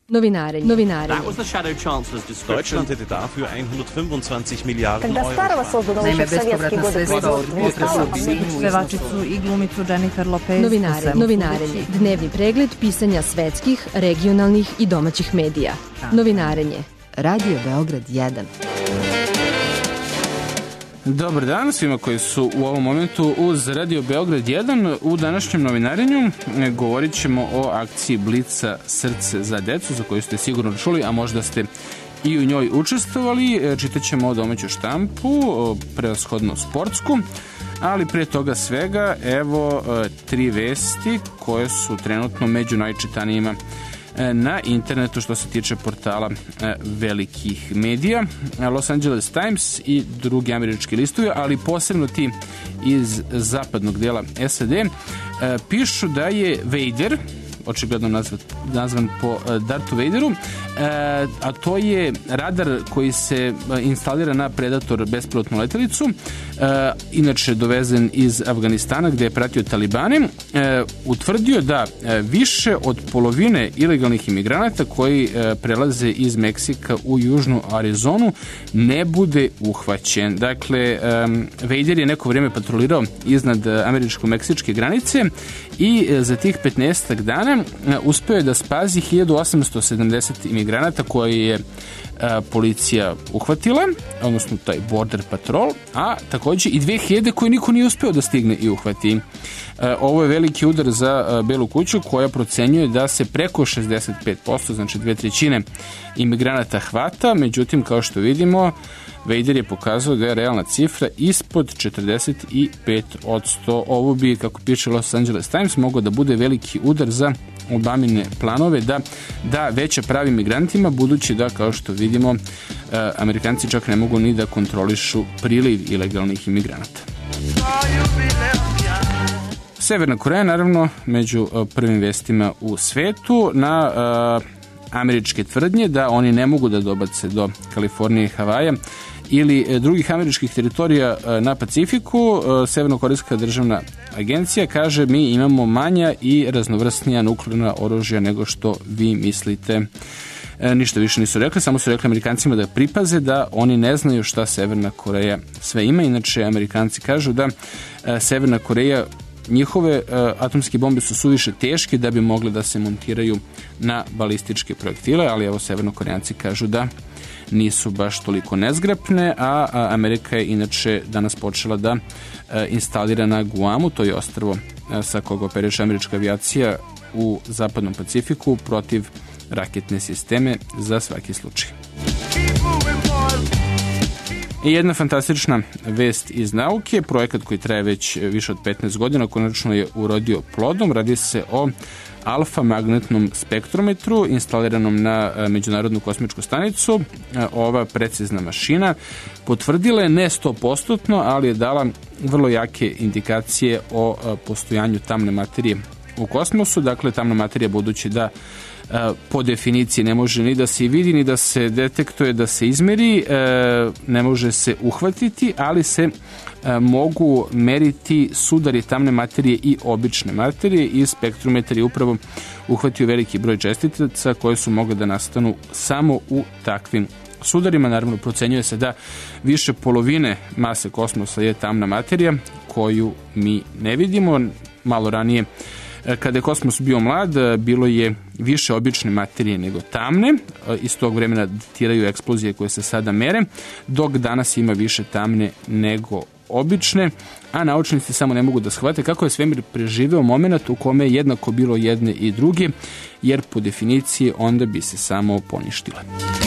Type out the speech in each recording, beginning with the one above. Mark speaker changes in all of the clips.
Speaker 1: Novinarenje.
Speaker 2: That was the Shadow Chancellor's description.
Speaker 3: Deutschland hätte dafür 125 Milijarden
Speaker 4: Когда старого создано еще в советские годы производства,
Speaker 5: pevačicu i glumicu Jennifer Lopez.
Speaker 1: Novinarenje. Dnevni pregled pisanja svetskih, regionalnih i domaćih medija. Novinarenje. Radio Beograd 1.
Speaker 6: Dobar dan svima koji su u ovom momentu uz Radio Beograd 1. U današnjem novinarenju govorit ćemo o akciji Blica Srce za decu, za koju ste sigurno čuli, a možda ste i u njoj učestvovali. Čitat ćemo o domaću štampu, prevashodno sportsku, ali pre toga svega evo 3 vesti koje su trenutno među najčitanijima na internetu što se tiče portala velikih medija. Los Angeles Times i drugi američki listovi, ali posebno ti iz zapadnog dela SAD, pišu da je Vader, očigledno nazvan po Darthu Vaderu, a to je radar koji se instalira na Predator bespilotnu letelicu, inače dovezen iz Afganistana gde je pratio talibane, utvrdio da više od polovine ilegalnih imigranata koji prelaze iz Meksika u južnu Arizonu ne bude uhvaćen. Dakle, Vader je neko vrijeme patrolirao iznad američko-meksičke granice i za tih 15 dana uspeo je da spazi 1870 imigranata koje je policija uhvatila, odnosno taj border patrol, a takođe i 2000 koje niko nije uspeo da stigne i uhvati. Ovo je veliki udar za Belu kuću koja procenjuje da se preko 65%, znači 2/3 imigranata hvata, međutim kao što vidimo Vader je pokazao da je realna cifra ispod 45%. Ovo bi, kako piše Los Angeles Times, mogao da bude veliki udar za Obamine planove da veća pravi migrantima, budući da, kao što vidimo, Amerikanci čak ne mogu ni da kontrolišu priliv ilegalnih imigranata. Severna Koreja, naravno, među prvim vestima u svetu na američke tvrdnje da oni ne mogu da dobace do Kalifornije i Havaja ili drugih američkih teritorija na Pacifiku. Severnokorejska državna agencija kaže mi imamo manja i raznovrsnija nuklearna oružja nego što vi mislite. Ništa više nisu rekli, samo su rekli Amerikancima da pripaze da oni ne znaju šta Severna Koreja sve ima. Inače, Amerikanci kažu da Severna Koreja, njihove atomske bombe su suviše teške da bi mogle da se montiraju na balističke projektile, ali evo Severnokorejanci kažu da nisu baš toliko nezgrapne, a Amerika je inače danas počela da instalira na Guamu, to je ostrvo sa koga operiše američka avijacija u zapadnom Pacifiku, protiv raketne sisteme za svaki slučaj. I jedna fantastična vest iz nauke, projekat koji traje već više od 15 godina, konačno je urodio plodom. Radi se o alfa magnetnom spektrometru instaliranom na Međunarodnu kosmičku stanicu. Ova precizna mašina potvrdila je ne 100%, ali je dala vrlo jake indikacije o postojanju tamne materije u kosmosu. Dakle, tamna materija, budući da po definiciji ne može ni da se vidi, ni da se detektuje, da se izmeri, ne može se uhvatiti, ali se mogu meriti sudari tamne materije i obične materije i spektrometar je upravo uhvatio veliki broj čestica koje su mogle da nastanu samo u takvim sudarima. Naravno, procenjuje se da više polovine mase kosmosa je tamna materija koju mi ne vidimo. Malo ranije, kada je kosmos bio mlad, bilo je više obične materije nego tamne. Iz tog vremena datiraju eksplozije koje se sada mere, dok danas ima više tamne nego obične, a naučnici samo ne mogu da shvate kako je svemir preživeo moment u kome je jednako bilo jedne i druge, jer po definiciji onda bi se samo poništila.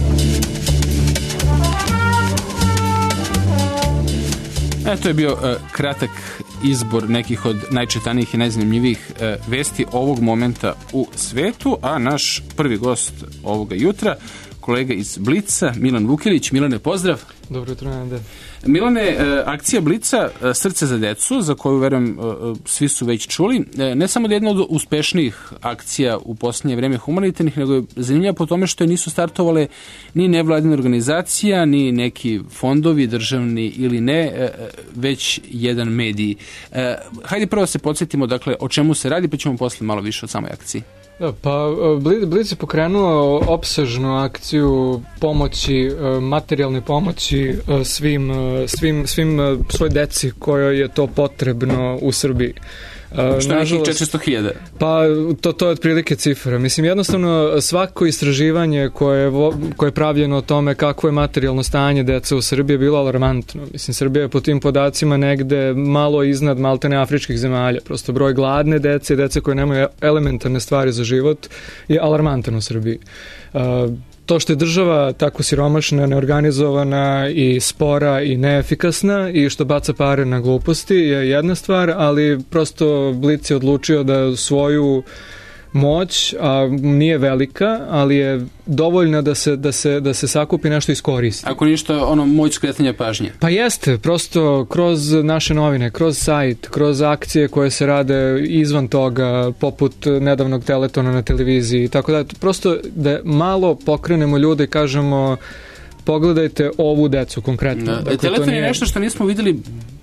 Speaker 6: To je bio kratak izbor nekih od najčitanijih i najzanimljivijih vesti ovog momenta u svetu, a naš prvi gost ovoga jutra, kolega iz Blica, Milan Vukilić. Milane, pozdrav.
Speaker 7: Dobro jutro, Nande.
Speaker 6: Milane, akcija Blica Srce za decu, za koju verujem svi su već čuli, ne samo da je jedna od uspešnijih akcija u posljednje vreme humanitarnih, nego je zanimljiva po tome što je nisu startovale ni nevladine organizacija, ni neki fondovi državni ili ne, već jedan medij. Hajde prvo se podsjetimo, dakle, o čemu se radi, pa ćemo posle malo više o samoj akciji.
Speaker 7: Da, pa Blic je pokrenuo opsežnu akciju pomoći, materijalne pomoći svoj deci kojoj je to potrebno u Srbiji.
Speaker 6: Što je nekih 400.000?
Speaker 7: Pa to je otprilike cifra. Mislim, jednostavno svako istraživanje koje je pravljeno o tome kakvo je materijalno stanje deca u Srbiji je bilo alarmantno. Mislim, Srbija je po tim podacima negde malo iznad maltene afričkih zemalja. Prosto broj gladne dece koje nemaju elementarne stvari za život je alarmantan u Srbiji. To što je država tako siromašna, neorganizovana i spora i neefikasna i što baca pare na gluposti je jedna stvar, ali prosto Blic je odlučio da svoju moć, a nije velika, ali je dovoljna da se sakupi nešto iskoristi.
Speaker 6: Ako ništa, moć skretanja pažnje.
Speaker 7: Pa jeste, prosto kroz naše novine, kroz sajt, kroz akcije koje se rade izvan toga, poput nedavnog teletona na televiziji i tako da, prosto da malo pokrenemo ljude i kažemo pogledajte ovu decu konkretno.
Speaker 6: Dakle, teleton je nešto što nismo videli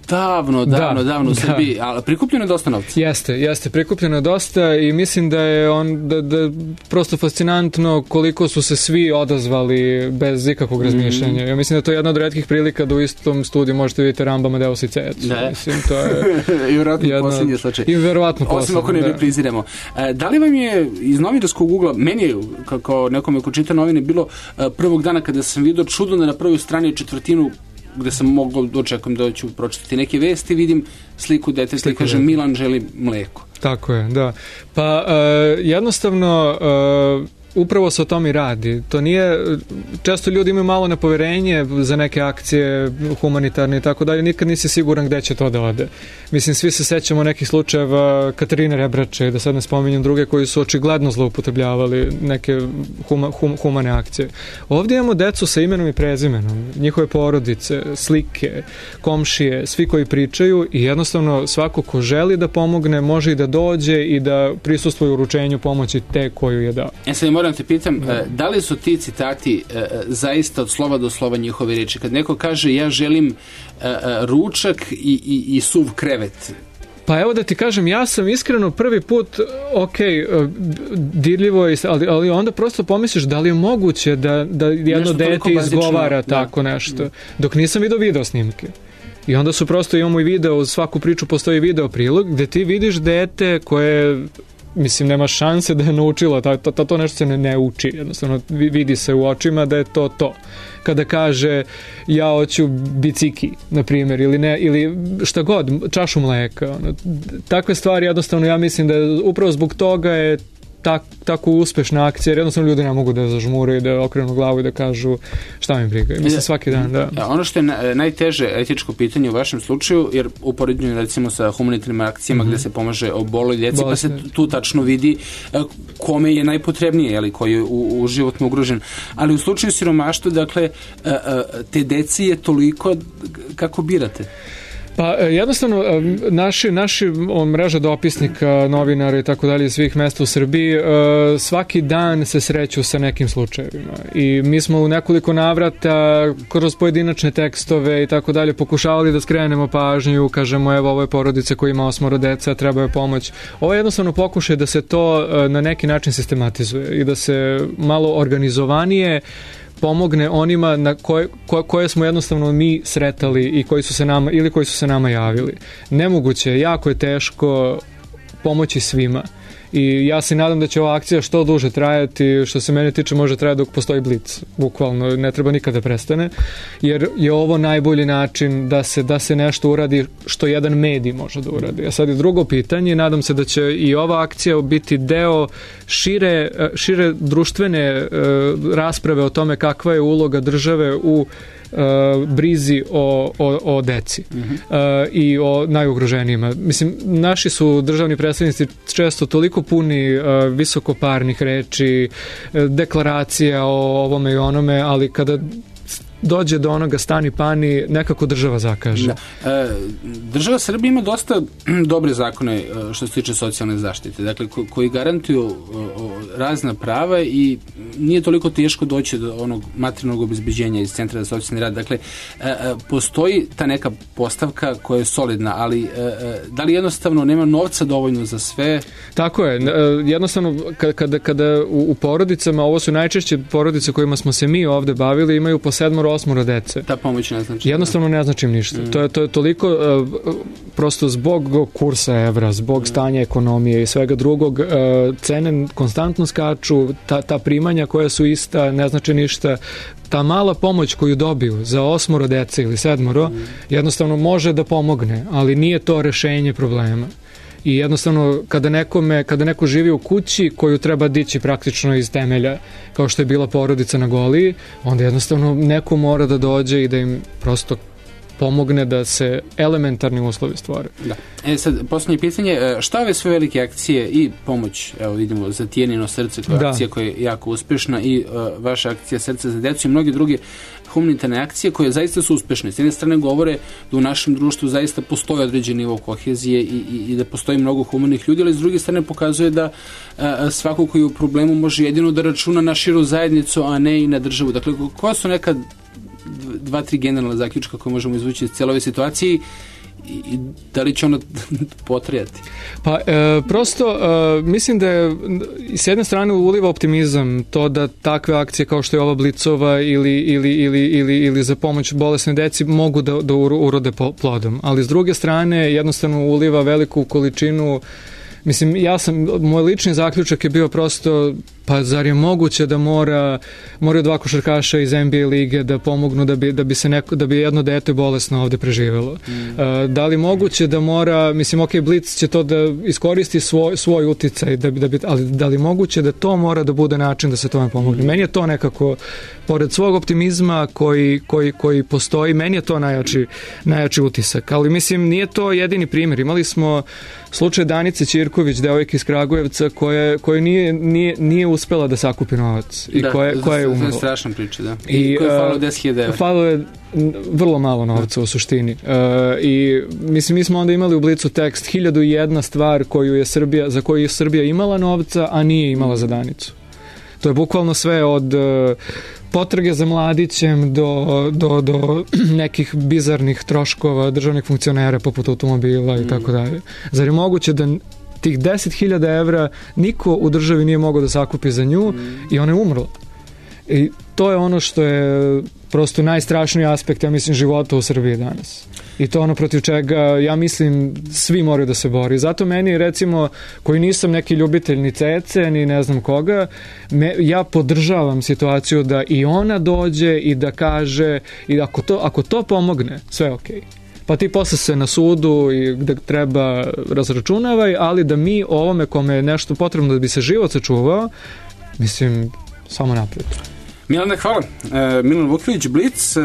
Speaker 6: davno u Srbiji, ali prikupljeno je dosta novca.
Speaker 7: Jeste, prikupljeno je dosta i mislim da je da prosto fascinantno koliko su se svi odazvali bez ikakvog razmišljanja. Ja mislim da to je jedna od retkih prilika da u istom studiju možete vidjeti Ramba, Amadeus i Cecu. Mislim, to je
Speaker 6: i vjerovatno posljednji slučaj.
Speaker 7: I vjerovatno posljednji.
Speaker 6: Osim ako ne repriziramo. Da li vam je iz novinarskog ugla, meni je, kao nekome ko čita novine, bilo prvog dana kada sam vidio čudno da na prvoj strani četvrtinu gde sam mogao da očekujem da ću pročitati neke vesti, vidim sliku deteta i kaže Milan želi mleko.
Speaker 7: Tako je, da. Pa jednostavno upravo se o tom i radi. To nije, često ljudi imaju malo nepoverenje za neke akcije humanitarne i tako dalje, nikad nisi siguran gde će to da ode. Mislim, svi se sećamo nekih slučajeva Katarine Rebrače, da sad ne spominjem druge, koji su očigledno zloupotrebljavali neke humane akcije. Ovdje imamo decu sa imenom i prezimenom, njihove porodice, slike, komšije, svi koji pričaju i jednostavno svako ko želi da pomogne može i da dođe i da prisustvuje uručenju pomoći te koju je dao.
Speaker 6: Moram te pitam, da li su ti citati zaista od slova do slova njihove reči? Kad neko kaže ja želim ručak i suv krevet.
Speaker 7: Pa evo da ti kažem, ja sam iskreno prvi put, dirljivo je, ali onda prosto pomisliš da li je moguće da jedno dete izgovara tako nešto, dok nisam video snimke. I onda su prosto, imamo i video, uz svaku priču postoji video prilog, gde ti vidiš dete koje, mislim, nema šanse da je naučilo, to nešto se ne uči, jednostavno vidi se u očima da je to. Kada kaže ja hoću biciki, na primjer, ili šta god, čašu mleka, takve stvari jednostavno ja mislim da je upravo zbog toga je tako uspešna akcija, jer jednostavno ljudi ne mogu da zažmure i da okrenu glavu i da kažu šta mi briga. Mislim, svaki dan, da.
Speaker 6: Ono što je najteže etičko pitanje u vašem slučaju, jer uporednju recimo sa humanitarnim akcijama gde se pomaže oboloj djeci, pa se tu tačno vidi kome je najpotrebnije, jeli, koji je u životno ugrožen. Ali u slučaju siromaštva, dakle, te deci je toliko, kako birate?
Speaker 7: Pa jednostavno naši mreža dopisnika, novinara i tako dalje svih mesta u Srbiji svaki dan se sreću sa nekim slučajevima i mi smo u nekoliko navrata kroz pojedinačne tekstove i tako dalje pokušavali da skrenemo pažnju, kažemo evo ovo je porodica koja ima 8 deca, treba je pomoć. Ovo je jednostavno pokušaj da se to na neki način sistematizuje i da se malo organizovanije pomogne onima na koje smo jednostavno mi sretali i koji su se nama javili. Nemoguće je, jako je teško pomoći svima. I ja se nadam da će ova akcija što duže trajati, što se mene tiče može trajati dok postoji Blic, bukvalno, ne treba nikada prestane, jer je ovo najbolji način da se nešto uradi što jedan medij može da uradi. A sad je drugo pitanje, nadam se da će i ova akcija biti deo šire društvene rasprave o tome kakva je uloga države u brizi o deci i o najugroženijima. Mislim, naši su državni predstavnici često toliko puni visokoparnih reči, deklaracija o ovome i onome, ali kada dođe do onoga stani pani, nekako država zakaže.
Speaker 6: Država Srbije ima dosta dobre zakone što se tiče socijalne zaštite, dakle koji garantuju razna prava i nije toliko teško doći do onog materijalnog obezbeđenja iz Centra za socijalni rad. Dakle, postoji ta neka postavka koja je solidna, ali da li jednostavno nema novca dovoljno za sve?
Speaker 7: Tako je. Jednostavno, kada u porodicama, ovo su najčešće porodice kojima smo se mi ovde bavili, imaju po 7-8 dece.
Speaker 6: Ta pomoć ne znači.
Speaker 7: Jednostavno ne znači ništa. To je toliko prosto zbog kursa evra, zbog stanja ekonomije i svega drugog, cene konstantno skaču, ta primanja koja su ista ne znači ništa. Ta mala pomoć koju dobiju za 8 dece ili 7 jednostavno može da pomogne, ali nije to rešenje problema. I jednostavno kada neko živi u kući koju treba dići praktično iz temelja, kao što je bila porodica na Goliji, onda jednostavno neko mora da dođe i da im prosto pomogne da se elementarni uslovi stvore.
Speaker 6: Da. Sad, posljednje pitanje, šta ove sve velike akcije i pomoć, evo vidimo za Tijenino srce, koja je akcija koja je jako uspešna, i vaša akcija Srce za decu i mnogi druge humanitarne akcije koje zaista su uspešne. S jedne strane govore da u našem društvu zaista postoji određen nivo kohezije i da postoji mnogo humanih ljudi, ali s druge strane pokazuje da svako koji je u problemu može jedino da računa na širu zajednicu, a ne i na državu. Dakle, koja su neka 2-3 generalna zaključka koje možemo izvući iz cijele ove situacije i da li će ono potrajati? Pa,
Speaker 7: prosto, mislim da je s jedne strane uliva optimizam to da takve akcije kao što je ova Blicova ili za pomoć bolesnoj deci mogu da urode plodom, ali s druge strane jednostavno uliva veliku količinu. Mislim, moj lični zaključak je bio prosto, pa zar je moguće da moraju 2 košarkaša iz NBA lige da pomognu da bi jedno dete bolesno ovde preživelo? Da li moguće da mora, mislim, ok, Blic će to da iskoristi svoj uticaj, ali da li moguće da to mora da bude način da se tome pomogne? Meni je to nekako, pored svog optimizma koji postoji, meni je to najjači utisak. Ali mislim, nije to jedini primjer. Imali smo slučaj Danice Ćirković, devojke iz Kragujevca, koja nije uspela da sakupi novac i koja je umrla.
Speaker 6: Strašna priča, da. I koja je falilo 10.000 evra.
Speaker 7: Falilo je vrlo malo novca u suštini. I mislim, mi smo onda imali u Blicu tekst 1001 stvar za koju je Srbija imala novca, a nije imala za Danicu. To je bukvalno sve od potrage za mladićem do nekih bizarnih troškova državnih funkcionera poput automobila i tako dalje. Zar je moguće da tih 10.000 evra niko u državi nije mogao da sakupi za nju i ona je umrla? I to je ono što je prosto najstrašniji aspekt, ja mislim, života u Srbiji danas. I to ono protiv čega, ja mislim, svi moraju da se bori. Zato meni, recimo, koji nisam neki ljubitelj ni Cece, ni ne znam koga, ja podržavam situaciju da i ona dođe i da kaže, i ako to pomogne, sve je okej. Pa ti posle se na sudu i gde treba razračunavaj, ali da mi ovome kome je nešto potrebno da bi se život sačuvao, mislim, samo napred.
Speaker 6: Milane, hvala. Milan Vukilić, Blic,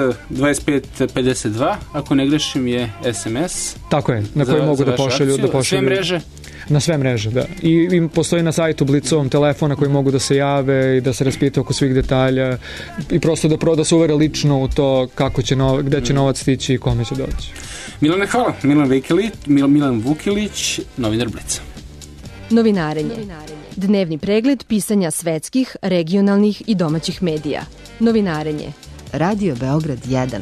Speaker 6: 2552, ako ne grešim je SMS.
Speaker 7: Tako je, na koji mogu da pošalju.
Speaker 6: Sve mreže?
Speaker 7: Na sve mreže, da. I postoji na sajtu Blicovom telefona koji mogu da se jave i da se raspita oko svih detalja i prosto da se uvere lično u to gde će novac stići i kome će doći.
Speaker 6: Milane, hvala. Milan Vukilić, novinar Blica.
Speaker 1: Novinarenje. Dnevni pregled pisanja svetskih, regionalnih i domaćih medija. Novinarenje. Radio Beograd 1.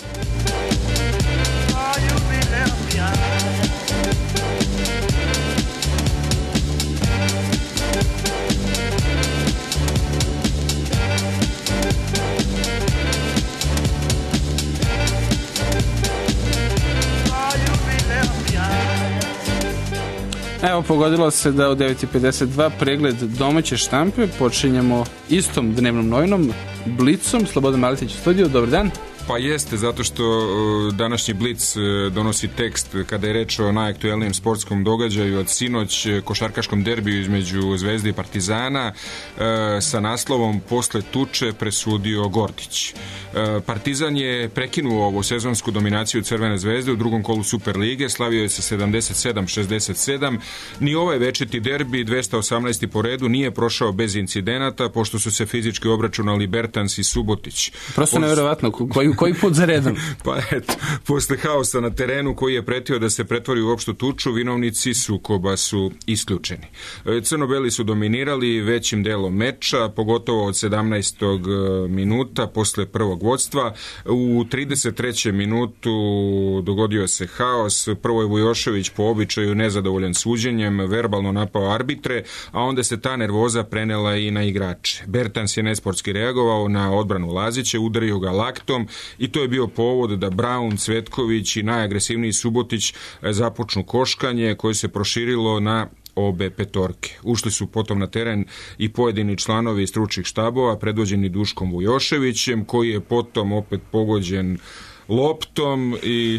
Speaker 6: Evo, pogodilo se da u 9.52 pregled domaće štampe počinjemo istom dnevnom novinom, Blicom. Slobodan Maletić u studiju, dobar dan.
Speaker 8: Pa jeste, zato što današnji Blic donosi tekst kada je reč o najaktuelnijem sportskom događaju od sinoć, košarkaškom derbiju između Zvezde i Partizana sa naslovom "Posle tuče presudio Gordić". Partizan je prekinuo ovu sezonsku dominaciju Crvene zvezde u drugom kolu Superlige, slavio je sa 77-67. Ni ovaj večiti derbi, 218. po redu, nije prošao bez incidenata, pošto su se fizički obračunali Bertans i Subotić.
Speaker 6: Prosto nevjerovatno, koji put za redom?
Speaker 8: Pa eto, posle haosa na terenu koji je pretio da se pretvori u opštu tuču, vinovnici sukoba su isključeni. Crno-beli su dominirali većim delom meča, pogotovo od 17. minuta posle prvog vodstva. U 33. minutu dogodio se haos. Prvo je Vujošević po običaju nezadovoljan suđenjem verbalno napao arbitre, a onda se ta nervoza prenela i na igrače. Bertans je nesportski reagovao na odbranu Lazića, udario ga laktom i to je bio povod da Braun, Cvetković i najagresivniji Subotić započnu koškanje koje se proširilo na obe petorke. Ušli su potom na teren i pojedini članovi stručnih štabova predvođeni Duškom Vujoševićem, koji je potom opet pogođen loptom i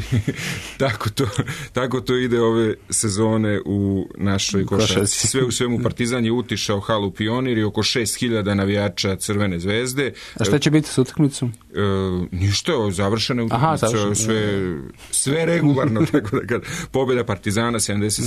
Speaker 8: tako to ide ove sezone u našoj košarci. Sve u svemu Partizan je utišao halu Pionir i oko 6.000 navijača Crvene zvezde.
Speaker 6: A šta će biti s utakmicom?
Speaker 8: Ništa, završene utakmice, sve regularno, tako da kad pobjeda Partizana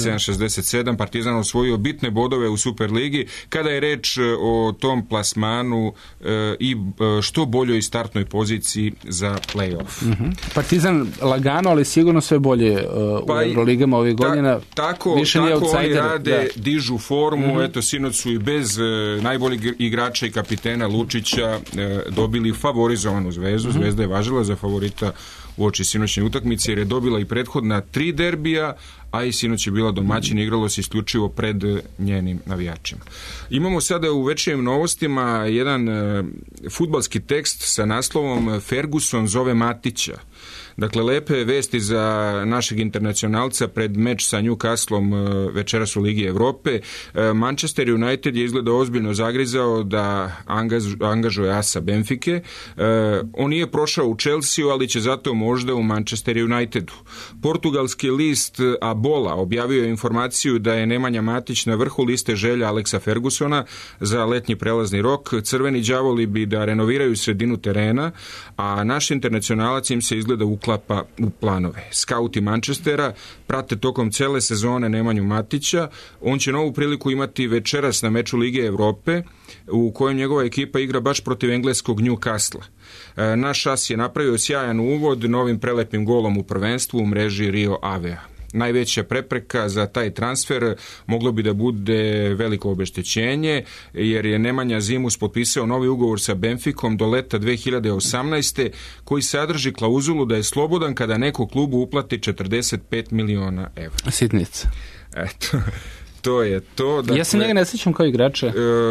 Speaker 8: 77-67, Partizan osvojio bitne bodove u Superligi, kada je reč o tom plasmanu i što boljoj startnoj poziciji za play-off.
Speaker 6: Partizan lagano, ali sigurno sve bolje u Euroligama ovih godina.
Speaker 8: Tako oni rade, dižu formu, eto sinoć su i bez najboljeg igrača i kapitena Lučića dobili favorizovanu Zvezdu. Zvezda je važila za favorita u oči sinoćnje utakmice jer je dobila i prethodna 3 derbija, a i sinoć je bila domaćin, igralo se isključivo pred njenim navijačima. Imamo sada u večernjim novostima jedan fudbalski tekst sa naslovom "Ferguson zove Matića". Dakle, lepe vesti za našeg internacionalca pred meč sa Newcastlom večeras u Ligi Evrope. Manchester United je izgleda ozbiljno zagrizao da angažuje asa Benfike. On nije prošao u Chelsea, ali će zato možda u Manchester Unitedu. Portugalski list Abola objavio je informaciju da je Nemanja Matić na vrhu liste želja Alexa Fergusona za letnji prelazni rok. Crveni đavoli bi da renoviraju sredinu terena, a naš internacionalac im se izgleda uklapa u planove. Skauti Manchestera prate tokom cele sezone Nemanju Matića. On će novu priliku imati večeras na meču Lige Evrope, u kojem njegova ekipa igra baš protiv engleskog Newcastle. Naš as je napravio sjajan uvod novim prelepim golom u prvenstvu u mreži Rio Avea. Najveća prepreka za taj transfer moglo bi da bude veliko obeštećenje, jer je Nemanja zimus potpisao novi ugovor sa Benficom do leta 2018. koji sadrži klauzulu da je slobodan kada neko klubu uplati 45 miliona evra.
Speaker 6: Sitnica.
Speaker 8: Eto, to je to. Dakle,
Speaker 6: ja se njega ne sjećam kao igrača.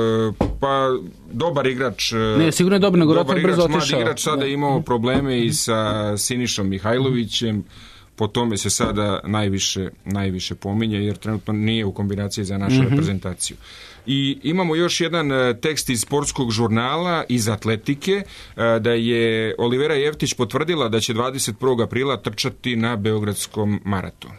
Speaker 8: Pa, dobar igrač.
Speaker 6: Ne, sigurno je dobar, nego
Speaker 8: dobar
Speaker 6: brzo otišao.
Speaker 8: Mlad igrač sada je imao probleme i sa Sinišom Mihajlovićem. Po tome se sada najviše pominje, jer trenutno nije u kombinaciji za našu reprezentaciju. I imamo još jedan tekst iz sportskog žurnala, iz Atletike, da je Olivera Jeftić potvrdila da će 21. aprila trčati na Beogradskom maratonu.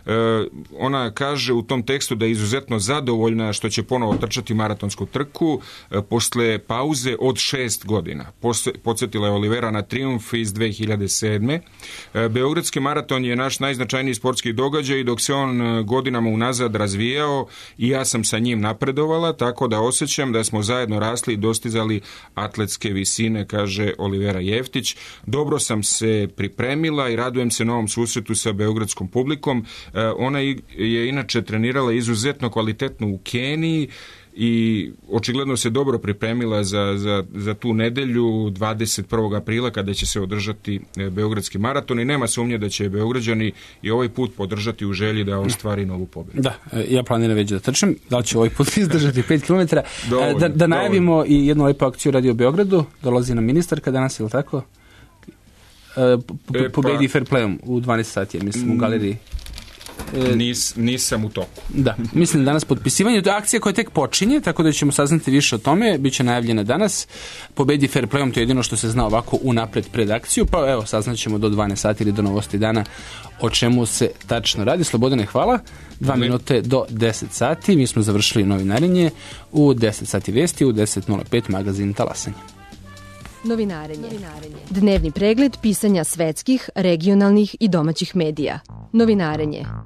Speaker 8: Ona kaže u tom tekstu da je izuzetno zadovoljna što će ponovo trčati maratonsku trku posle pauze od 6 godina. Podsjetila je Olivera na trijumf iz 2007. Beogradski maraton je naš najznačajniji sportski događaj i dok se on godinama unazad razvijao i ja sam sa njim napredovala, tako da osjećam da smo zajedno rasli i dostizali atletske visine, kaže Olivera Jeftić. Dobro sam se pripremila i radujem se novom susretu sa beogradskom publikom. Ona je inače trenirala izuzetno kvalitetno u Keniji i očigledno se dobro pripremila za tu nedelju 21. aprila kada će se održati Beogradski maraton i nema sumnje da će Beograđani i ovaj put podržati u želji da ostvari novu pobjedu.
Speaker 6: Da, ja planiram već da trčem, da li će ovaj put izdržati 5 km. Da najavimo i jednu lepu akciju Radio u Beogradu, dolazi nam ministarka danas, je li tako? Pobedi Fair Playom u 12 sati, mislim, u galeriji.
Speaker 8: Nisam u toku.
Speaker 6: Da, mislim danas potpisivanje. To je akcija koja tek počinje, tako da ćemo saznati više o tome. Biće najavljena danas. Pobedi fair playom, to je jedino što se zna ovako unapred pred akciju. Pa evo, saznaćemo do 12 sati ili do novosti dana o čemu se tačno radi. Slobodane, hvala. 2 minute do 10 sati. Mi smo završili novinarenje. U 10 sati vesti, u 10.05 magazin Talasanje.
Speaker 1: Novinarenje. Dnevni pregled pisanja svetskih, regionalnih i domaćih medija. Novinarenje.